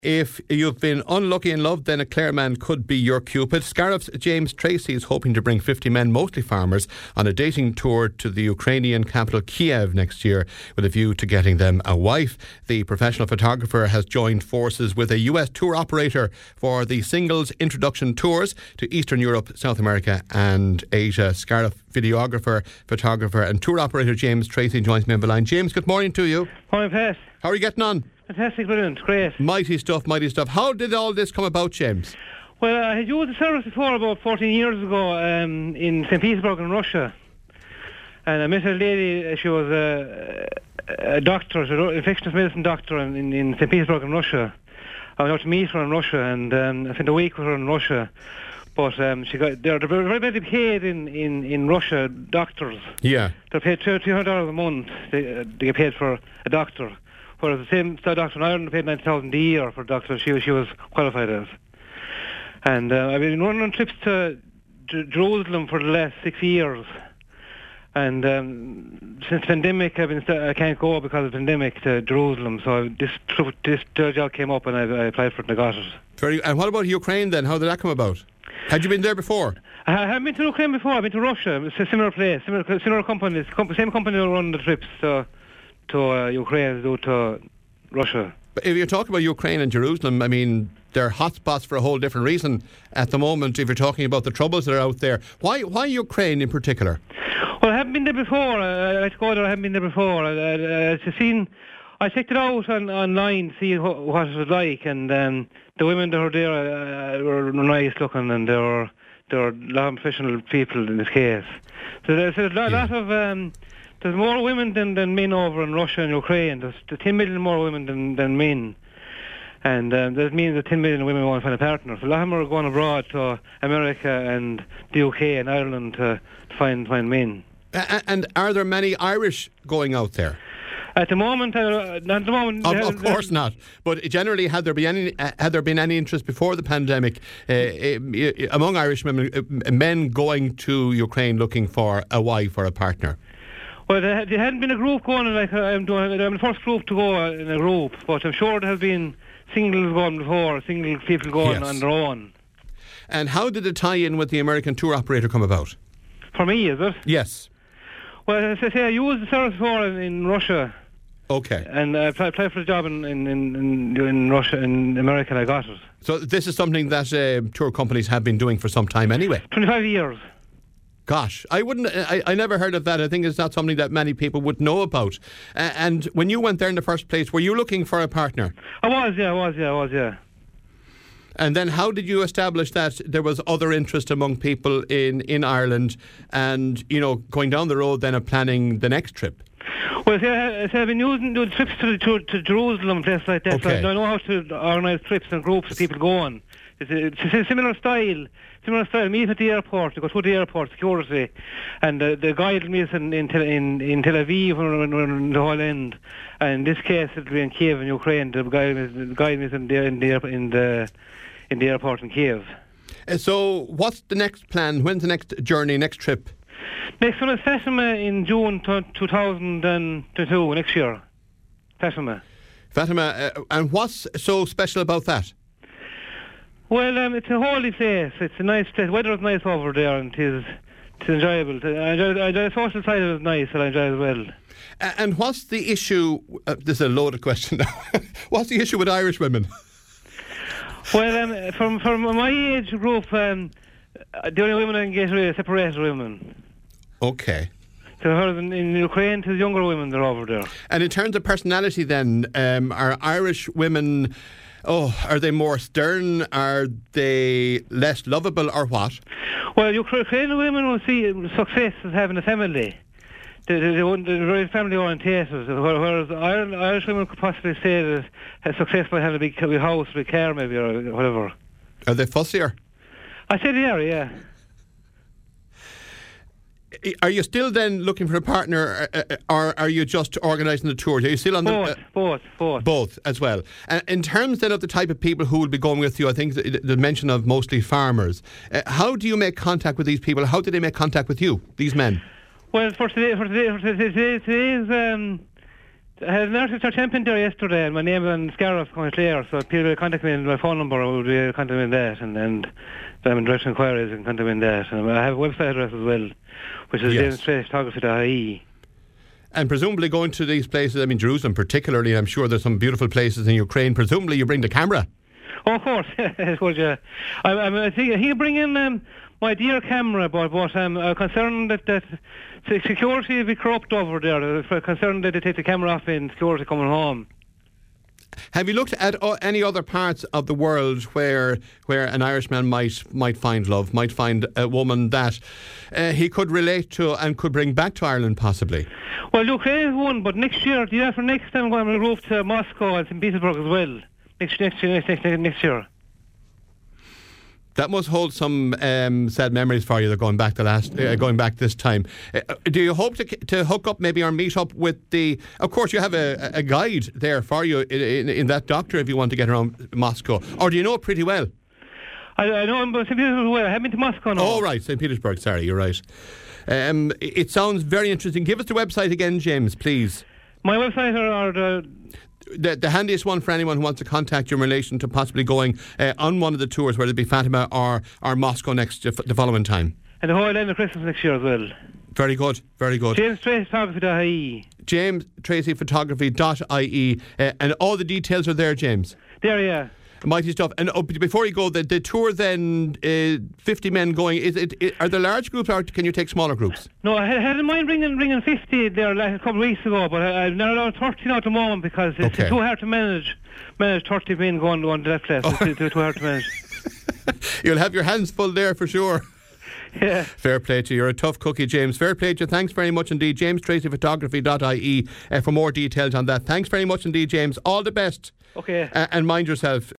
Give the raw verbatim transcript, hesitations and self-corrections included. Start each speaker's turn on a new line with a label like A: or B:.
A: If you've been unlucky in love, then a Clare man could be your cupid. Scariff's James Tracy is hoping to bring fifty men, mostly farmers, on a dating tour to the Ukrainian capital Kiev next year with a view to getting them a wife. The professional photographer has joined forces with a U S tour operator for the singles introduction tours to Eastern Europe, South America and Asia. Scariff videographer, photographer and tour operator James Tracy joins me on the line. James, good morning to you.
B: Morning, Pat.
A: How are you getting on?
B: Fantastic, brilliant, great.
A: Mighty stuff, mighty stuff. How did all this come about, James?
B: Well, I had used the service before about fourteen years ago um, in Saint Petersburg in Russia. And I met a lady, she was a, a doctor, an infectious medicine doctor in, in, in Saint Petersburg in Russia. I went out to meet her in Russia and um, I spent a week with her in Russia. But um, she got they're, they're very badly paid in, in, in Russia, doctors.
A: Yeah.
B: They're paid two hundred dollars a month. They, uh, they get paid for a doctor. Whereas the same doctor in Ireland paid ninety thousand a year for a doctor she, she was qualified as. And uh, I've been running on trips to J- Jerusalem for the last six years. And um, since the pandemic, I've been st- I can't go because of the pandemic to Jerusalem. So this this job came up and I, I applied for it and I got it.
A: Very. And what about Ukraine then? How did that come about? Had you been there before?
B: I haven't been to Ukraine before. I've been to Russia. It's a similar place, similar, similar companies, com- same company who run the trips to, to uh, Ukraine as do to Russia.
A: But if you're talking about Ukraine and Jerusalem, I mean, they're hotspots for a whole different reason at the moment. If you're talking about the troubles that are out there, why why Ukraine in particular?
B: Well, I haven't been there before. I, I like to go there. I haven't been there before. I, I, I just seen. I checked it out on, online, to see what, what it was like, and um, the women that were there uh, were nice looking, and they were there were a lot of professional people in this case. So there's a lot,
A: Yeah.
B: lot of um, there's more women than, than men over in Russia and Ukraine. There's, there's ten million more women than, than men. And um, that means that ten million women want to find a partner. So a lot of them are going abroad to America and the U K and Ireland to, to find find men.
A: A- and are there many Irish going out there?
B: At the moment, uh, not at the moment.
A: Of, of course not. But generally, had there been any uh, had there been any interest before the pandemic uh, uh, among Irish men, uh, men going to Ukraine looking for a wife or a partner?
B: Well, there, there hadn't been a group going. Like I'm doing, I'm the first group to go in a group, but I'm sure there have been singles going before, single people going
A: Yes.
B: on their own.
A: And how did the tie-in with the American tour operator come about?
B: For me, is it?
A: Yes.
B: Well, as I say, I used the service before in, in Russia.
A: Okay.
B: And I applied, applied for a job in, in, in, in Russia, in America, and I got it.
A: So this is something that uh, tour companies have been doing for some time anyway?
B: twenty-five years.
A: Gosh, I wouldn't. I, I never heard of that. I think it's not something that many people would know about. Uh, and when you went there in the first place, were you looking for a partner?
B: I was, yeah, I was, yeah, I was, yeah.
A: And then how did you establish that there was other interest among people in, in Ireland and, you know, going down the road then of planning the next trip?
B: Well, see, I, see, I've been using doing trips to, to, to Jerusalem and places like that.
A: Okay.
B: So I know how to organise trips and groups of people going. It's a, it's a similar style. Similar style. Meet at the airport. You go to the airport, security, and uh, the guide meets in in, Tel, in in Tel Aviv or in the whole end. And in this case, it'll be in Kiev in Ukraine. The guide the guide meets in the in the airport in the in the airport in Kiev.
A: Uh, so what's the next plan? When's the next journey, next trip?
B: Next one is Fatima in June two thousand two, next year. Fatima.
A: Fatima, uh, and what's so special about that?
B: Well, um, it's a holy place. It's a nice place. Weather is nice over there, and it is it's enjoyable. I enjoy, I enjoy the social side of it is nice, and I enjoy it as well.
A: Uh, and what's the issue? Uh, this is a loaded question now. What's the issue with Irish women?
B: Well, um, from from my age group, um, the only women I can get are separated women.
A: Okay.
B: So in, in Ukraine, to younger women, they're over there.
A: And in terms of personality, then, um, are Irish women? Oh, are they more stern? Are they less lovable, or what?
B: Well, Ukrainian women will see success as having a family. They, they, they want, they're very family orientated, whereas Irish, Irish women could possibly say that a success by having a big, big house, big car, maybe, or whatever.
A: Are they fussier?
B: I say they are, yeah.
A: Are you still then looking for a partner, or are you just organising the tour? Are you still on the
B: both,
A: uh,
B: both, both,
A: both as well? And in terms then of the type of people who will be going with you, I think the, the mention of mostly farmers. Uh, how do you make contact with these people? How do they make contact with you, these men?
B: Well, for today, for today, for today, today's um, I had an Architecture Champion there yesterday, and my name is on Scariff, County Clare, so people will contact me, and my phone number will be contact me in that, and, and if I'm in direct inquiries, and contact me in that. And I have a website address as well, which is
A: Yes.
B: james tracy photography dot I E.
A: And presumably going to these places, I mean Jerusalem particularly, I'm sure there's some beautiful places in Ukraine. Presumably you bring the camera.
B: Oh, of course. I suppose, yeah. I, I, I think he'll bring in um, my dear camera, but, but um, I'm concerned that, that security will be corrupt over there. I'm concerned that they take the camera off in security coming home.
A: Have you looked at uh, any other parts of the world where where an Irishman might might find love, might find a woman that uh, he could relate to and could bring back to Ireland possibly?
B: Well, Ukraine is one, but next year, the year for next time, I'm going to move to Moscow and Saint Petersburg as well. Next, next year, next, next, next year.
A: That must hold some um, sad memories for you. They're going back the last, uh, going back this time. Uh, do you hope to to hook up maybe or meet up with the? Of course, you have a, a guide there for you in, in, in that doctor if you want to get around Moscow, or do you know it pretty well?
B: I, I know Saint Petersburg well. I haven't been to Moscow now.
A: Oh right, Saint Petersburg. Sorry, you're right. Um, it, it sounds very interesting. Give us the website again, James, please.
B: My website are, are the.
A: The, the handiest one for anyone who wants to contact you in relation to possibly going uh, on one of the tours, whether it be Fatima or, or Moscow next uh, the following time.
B: And the whole end of Christmas next year as well.
A: Very good, very good.
B: james tracy photography dot I E.
A: james tracy photography dot I E. Uh, and all the details are there, James.
B: There, yeah.
A: Mighty stuff. And oh, before you go, the, the tour then, uh, fifty men going, is it, it, are there large groups or can you take smaller groups?
B: No, I had, I had in mind bringing, bringing fifty there like a couple of weeks ago, but I, I've now allowed thirty now at the moment because it's
A: Okay.
B: too hard to manage manage thirty men going, going to that place.
A: Oh.
B: It's too, too hard to manage.
A: You'll have your hands full there for sure.
B: Yeah.
A: Fair play to you. You're a tough cookie, James. Fair play to you. Thanks very much indeed. james tracy photography dot I E uh, for more details on that. Thanks very much indeed, James. All the best.
B: Okay.
A: Uh, and mind yourself.